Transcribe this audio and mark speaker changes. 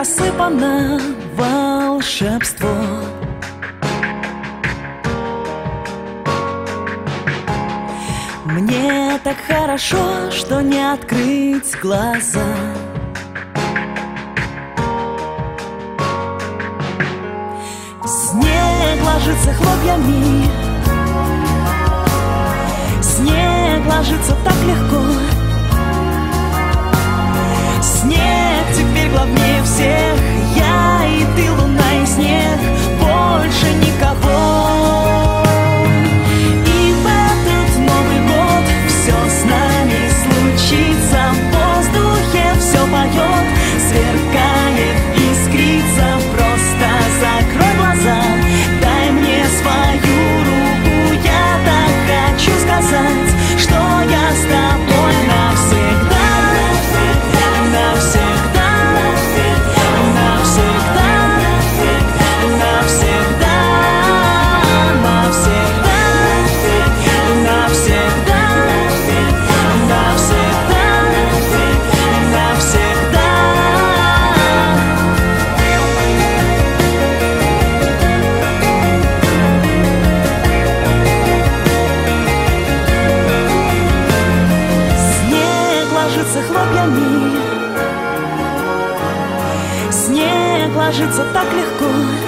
Speaker 1: рассыпано волшебство. Мне так хорошо, что не открыть глаза. Снег ложится хлопьями, снег ложится так легко. Снег теперь главнее всех, я и ты, луна и снег, больше никого. И в этот Новый год все с нами случится, в воздухе все поет, сверкает, искрится. Просто закрой глаза, дай мне свою руку, я так хочу сказать, что я с тобой навсегда. Навсегда, навсегда, навсегда, навсегда, навсегда, навсегда, навсегда. Снег ложится хлопьями, снег ложится так легко.